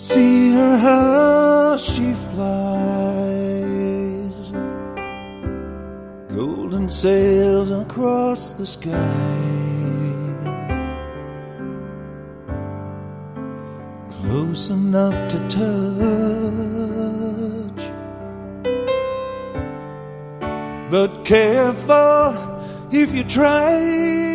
See her how she flies, golden sails across the sky, close enough to touch, but careful if you try.